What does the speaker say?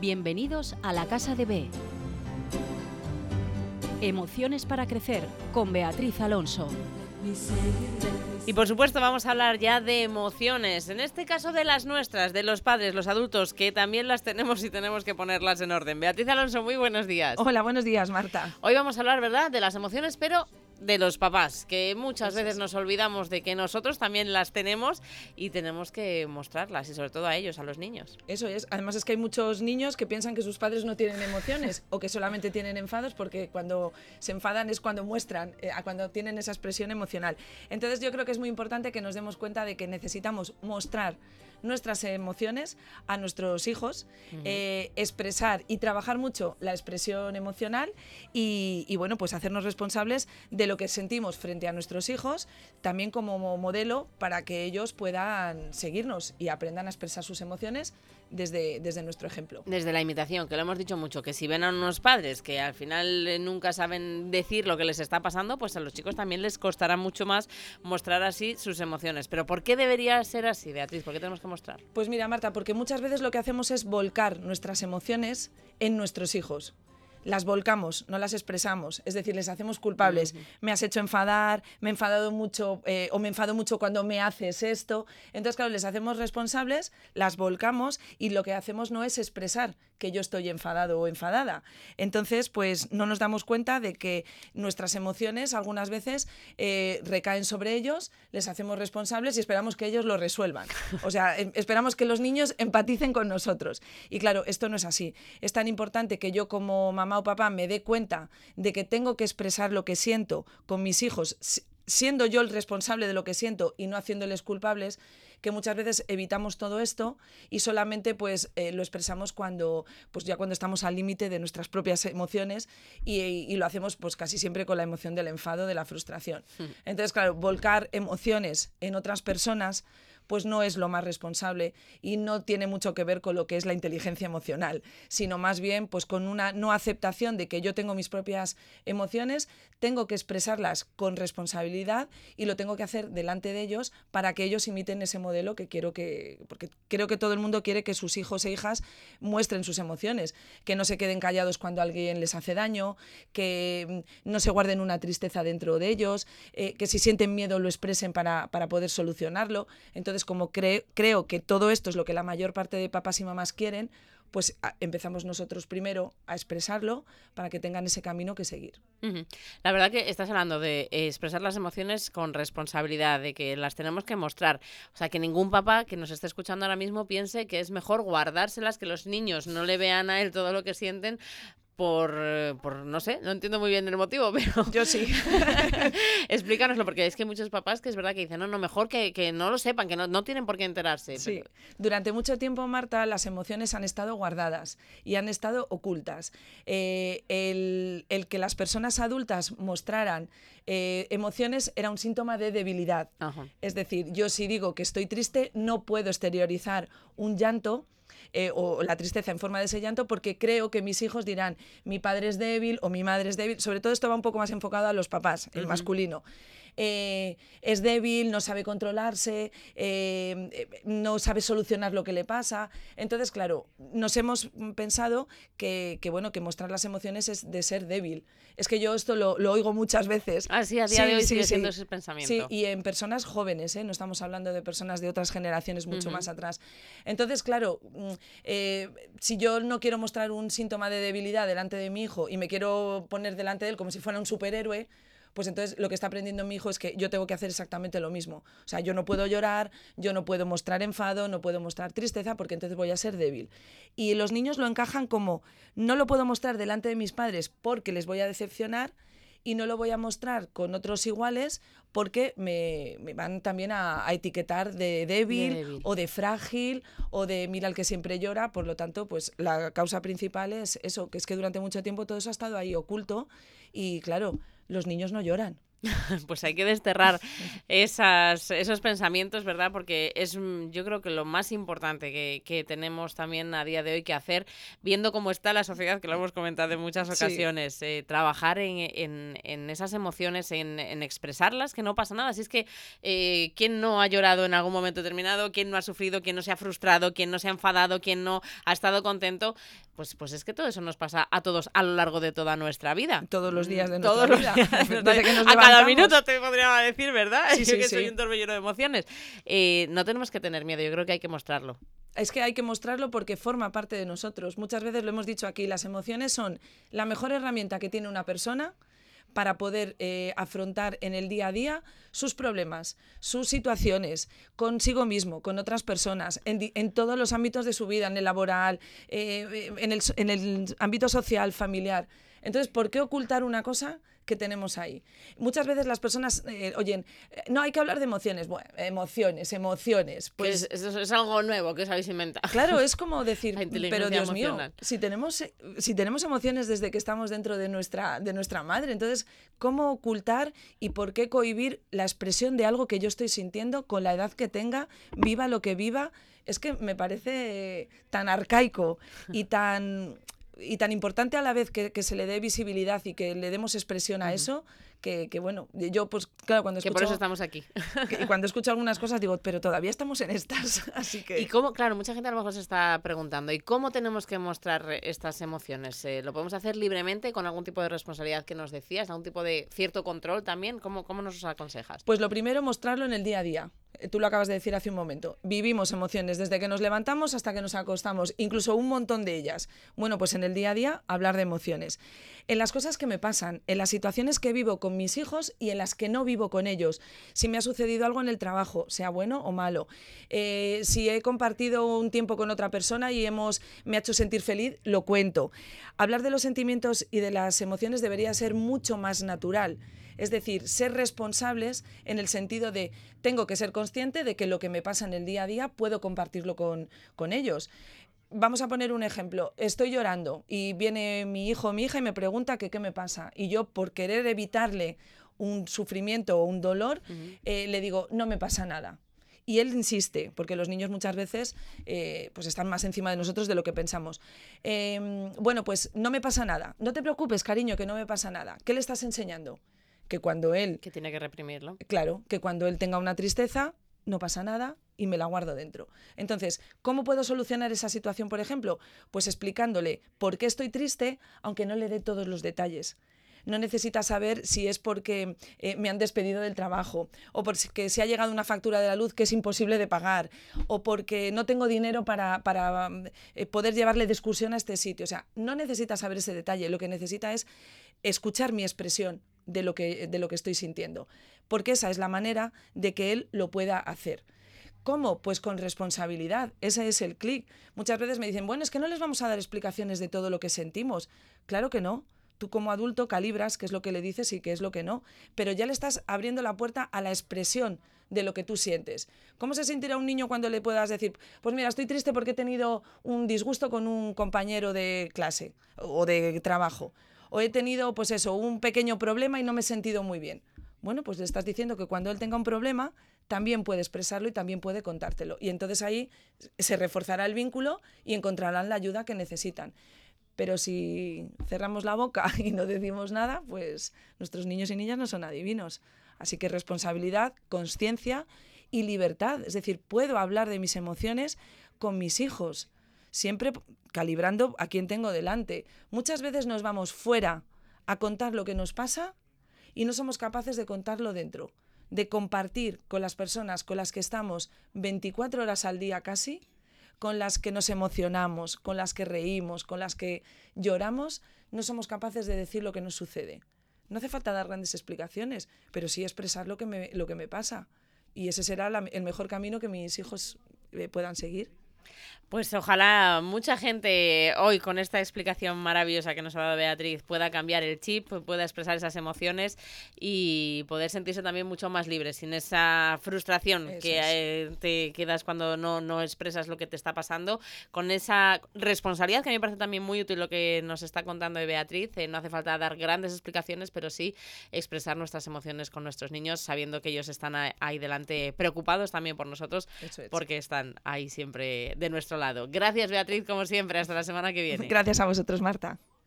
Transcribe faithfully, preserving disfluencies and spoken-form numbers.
Bienvenidos a la Casa de B. Emociones para crecer con Beatriz Alonso. Y por supuesto vamos a hablar ya de emociones, en este caso de las nuestras, de los padres, los adultos, que también las tenemos y tenemos que ponerlas en orden. Beatriz Alonso, muy buenos días. Hola, buenos días, Marta. Hoy vamos a hablar, ¿verdad?, de las emociones, pero de los papás, que muchas Eso veces es. nos olvidamos de que nosotros también las tenemos y tenemos que mostrarlas, y sobre todo a ellos, a los niños. Eso es. Además es que hay muchos niños que piensan que sus padres no tienen emociones o que solamente tienen enfados, porque cuando se enfadan es cuando muestran, eh, cuando tienen esa expresión emocional. Entonces yo creo que es muy importante que nos demos cuenta de que necesitamos mostrar nuestras emociones a nuestros hijos, uh-huh. eh, expresar y trabajar mucho la expresión emocional y, y bueno, pues hacernos responsables de lo que sentimos frente a nuestros hijos, también como modelo para que ellos puedan seguirnos y aprendan a expresar sus emociones desde, desde nuestro ejemplo. Desde la imitación, que lo hemos dicho mucho, que si ven a unos padres que al final eh, nunca saben decir lo que les está pasando, pues a los chicos también les costará mucho más mostrar así sus emociones. Pero ¿por qué debería ser así, Beatriz? ¿Por qué tenemos que mostrar? Pues mira, Marta, porque muchas veces lo que hacemos es volcar nuestras emociones en nuestros hijos. Las volcamos, no las expresamos, es decir, les hacemos culpables. Uh-huh. Me has hecho enfadar, me he enfadado mucho eh, o me enfado mucho cuando me haces esto. Entonces, claro, les hacemos responsables, las volcamos y lo que hacemos no es expresar que yo estoy enfadado o enfadada. Entonces, pues no nos damos cuenta de que nuestras emociones algunas veces eh, recaen sobre ellos, les hacemos responsables y esperamos que ellos lo resuelvan. O sea, em, esperamos que los niños empaticen con nosotros. Y claro, esto no es así. Es tan importante que yo como mamá o papá me dé cuenta de que tengo que expresar lo que siento con mis hijos, siendo yo el responsable de lo que siento y no haciéndoles culpables, que muchas veces evitamos todo esto y solamente pues eh, lo expresamos cuando pues ya cuando estamos al límite de nuestras propias emociones y, y lo hacemos pues casi siempre con la emoción del enfado, de la frustración. Entonces, claro, volcar emociones en otras personas pues no es lo más responsable y no tiene mucho que ver con lo que es la inteligencia emocional, sino más bien pues con una no aceptación de que yo tengo mis propias emociones, tengo que expresarlas con responsabilidad y lo tengo que hacer delante de ellos para que ellos imiten ese modelo que quiero que, porque creo que todo el mundo quiere que sus hijos e hijas muestren sus emociones, que no se queden callados cuando alguien les hace daño, que no se guarden una tristeza dentro de ellos, eh, que si sienten miedo lo expresen para, para poder solucionarlo. Entonces, como cre- creo que todo esto es lo que la mayor parte de papás y mamás quieren, pues a, empezamos nosotros primero a expresarlo para que tengan ese camino que seguir. Uh-huh. La verdad que estás hablando de eh, expresar las emociones con responsabilidad, de que las tenemos que mostrar. O sea, que ningún papá que nos esté escuchando ahora mismo piense que es mejor guardárselas, que los niños no le vean a él todo lo que sienten, Por, por, no sé, no entiendo muy bien el motivo, pero... Yo sí. Explícanoslo, porque es que hay muchos papás que es verdad que dicen, no, no, mejor que, que no lo sepan, que no, no tienen por qué enterarse. Sí. Pero... Durante mucho tiempo, Marta, las emociones han estado guardadas y han estado ocultas. Eh, el, el que las personas adultas mostraran eh, emociones era un síntoma de debilidad. Ajá. Es decir, yo si digo que estoy triste, no puedo exteriorizar un llanto, Eh, o la tristeza en forma de ese llanto, porque creo que mis hijos dirán mi padre es débil o mi madre es débil. Sobre todo esto va un poco más enfocado a los papás, el uh-huh. masculino. Eh, es débil, no sabe controlarse, eh, no sabe solucionar lo que le pasa. Entonces, claro, nos hemos pensado que, que, bueno, que mostrar las emociones es de ser débil. Es que yo esto lo, lo oigo muchas veces. Ah, sí, a día sí, de hoy sí, sigue sí. siendo ese pensamiento. Sí, y en personas jóvenes, ¿eh? No estamos hablando de personas de otras generaciones mucho uh-huh. más atrás. Entonces, claro, eh, si yo no quiero mostrar un síntoma de debilidad delante de mi hijo y me quiero poner delante de él como si fuera un superhéroe, pues entonces lo que está aprendiendo mi hijo es que yo tengo que hacer exactamente lo mismo. O sea, yo no puedo llorar, yo no puedo mostrar enfado, no puedo mostrar tristeza, porque entonces voy a ser débil. Y los niños lo encajan como, no lo puedo mostrar delante de mis padres porque les voy a decepcionar, y no lo voy a mostrar con otros iguales porque me, me van también a, a etiquetar de débil, de débil o de frágil o de mira el que siempre llora. Por lo tanto, pues la causa principal es eso, que es que durante mucho tiempo todo eso ha estado ahí oculto y claro, los niños no lloran. Pues hay que desterrar esas, esos pensamientos, ¿verdad? Porque es, yo creo que lo más importante que, que tenemos también a día de hoy que hacer, viendo cómo está la sociedad, que lo hemos comentado en muchas ocasiones, sí. eh, trabajar en, en, en esas emociones, en, en expresarlas, que no pasa nada. Si es que eh, ¿quién no ha llorado en algún momento determinado? ¿Quién no ha sufrido? ¿Quién no se ha frustrado? ¿Quién no se ha enfadado? ¿Quién no ha estado contento? pues, pues es que todo eso nos pasa a todos a lo largo de toda nuestra vida. Todos los días de Todos nuestra los vida. días. Desde que nos a cada levantamos. minuto te podría decir, ¿verdad? Sí, Yo sí, que sí. soy un torbellino de emociones. Eh, no tenemos que tener miedo, yo creo que hay que mostrarlo. Es que hay que mostrarlo porque forma parte de nosotros. Muchas veces lo hemos dicho aquí, las emociones son la mejor herramienta que tiene una persona para poder eh, afrontar en el día a día sus problemas, sus situaciones, consigo mismo, con otras personas, en, di- en todos los ámbitos de su vida, en el laboral, eh, en, el, so- en el ámbito social, familiar. Entonces, ¿por qué ocultar una cosa que tenemos ahí? Muchas veces las personas eh, oyen, eh, no hay que hablar de emociones. Bueno, emociones, emociones. Pues Pues es, es, es algo nuevo que os habéis inventado. claro, es como decir, La inteligencia pero Dios mío, emocional. si tenemos, eh, si tenemos emociones desde que estamos dentro de nuestra, de nuestra madre, entonces, ¿cómo ocultar y por qué cohibir la expresión de algo que yo estoy sintiendo con la edad que tenga, viva lo que viva? Es que me parece tan arcaico y tan, y tan importante a la vez que, que se le dé visibilidad y que le demos expresión a uh-huh. eso, que, que bueno, yo pues claro, cuando escucho... Que por eso estamos aquí. Que, y cuando escucho algunas cosas digo, pero todavía estamos en estas, así que... Y cómo, claro, mucha gente a lo mejor se está preguntando, ¿y cómo tenemos que mostrar estas emociones? Eh, ¿Lo podemos hacer libremente con algún tipo de responsabilidad que nos decías, algún tipo de cierto control también? ¿Cómo, cómo nos aconsejas? Pues lo primero, mostrarlo en el día a día. Tú lo acabas de decir hace un momento. Vivimos emociones desde que nos levantamos hasta que nos acostamos, incluso un montón de ellas. Bueno, pues en el día a día, hablar de emociones. En las cosas que me pasan, en las situaciones que vivo con mis hijos y en las que no vivo con ellos. Si me ha sucedido algo en el trabajo, sea bueno o malo. Eh, si he compartido un tiempo con otra persona y hemos, me ha hecho sentir feliz, lo cuento. Hablar de los sentimientos y de las emociones debería ser mucho más natural. Es decir, ser responsables en el sentido de tengo que ser consciente de que lo que me pasa en el día a día puedo compartirlo con, con ellos. Vamos a poner un ejemplo. Estoy llorando y viene mi hijo o mi hija y me pregunta que qué me pasa. Y yo, por querer evitarle un sufrimiento o un dolor, uh-huh. eh, le digo, no me pasa nada. Y él insiste, porque los niños muchas veces eh, pues están más encima de nosotros de lo que pensamos. Eh, bueno, pues no me pasa nada. No te preocupes, cariño, que no me pasa nada. ¿Qué le estás enseñando? Que cuando él... Que tiene que reprimirlo. Claro, que cuando él tenga una tristeza, no pasa nada y me la guardo dentro. Entonces, ¿cómo puedo solucionar esa situación, por ejemplo? Pues explicándole por qué estoy triste, aunque no le dé todos los detalles. No necesita saber si es porque eh, me han despedido del trabajo, o porque se ha llegado una factura de la luz que es imposible de pagar, o porque no tengo dinero para, para eh, poder llevarle de excursión a este sitio. O sea, no necesita saber ese detalle, lo que necesita es escuchar mi expresión de lo que, de lo que estoy sintiendo, porque esa es la manera de que él lo pueda hacer. ¿Cómo? Pues con responsabilidad. Ese es el clic. Muchas veces me dicen, bueno, es que no les vamos a dar explicaciones de todo lo que sentimos. Claro que no. Tú como adulto calibras qué es lo que le dices y qué es lo que no, pero ya le estás abriendo la puerta a la expresión de lo que tú sientes. ¿Cómo se sentirá un niño cuando le puedas decir, pues mira, estoy triste porque he tenido un disgusto con un compañero de clase o de trabajo, o he tenido, pues eso, un pequeño problema y no me he sentido muy bien? Bueno, pues le estás diciendo que cuando él tenga un problema también puede expresarlo y también puede contártelo. Y entonces ahí se reforzará el vínculo y encontrarán la ayuda que necesitan. Pero si cerramos la boca y no decimos nada, pues nuestros niños y niñas no son adivinos. Así que responsabilidad, consciencia y libertad. Es decir, puedo hablar de mis emociones con mis hijos, siempre calibrando a quien tengo delante. Muchas veces nos vamos fuera a contar lo que nos pasa y no somos capaces de contarlo dentro, de compartir con las personas con las que estamos veinticuatro horas al día casi, con las que nos emocionamos, con las que reímos, con las que lloramos, no somos capaces de decir lo que nos sucede. No hace falta dar grandes explicaciones, pero sí expresar lo que me, lo que me pasa. Y ese será la, el mejor camino que mis hijos eh, puedan seguir. Pues ojalá mucha gente hoy con esta explicación maravillosa que nos ha dado Beatriz pueda cambiar el chip, pueda expresar esas emociones y poder sentirse también mucho más libre, sin esa frustración Eso que es. eh, te quedas cuando no, no expresas lo que te está pasando, con esa responsabilidad que a mí me parece también muy útil lo que nos está contando de Beatriz. Eh, no hace falta dar grandes explicaciones, pero sí expresar nuestras emociones con nuestros niños, sabiendo que ellos están ahí delante preocupados también por nosotros, porque están ahí siempre de nuestro lado. Gracias, Beatriz, como siempre. Hasta la semana que viene. Gracias a vosotros, Marta.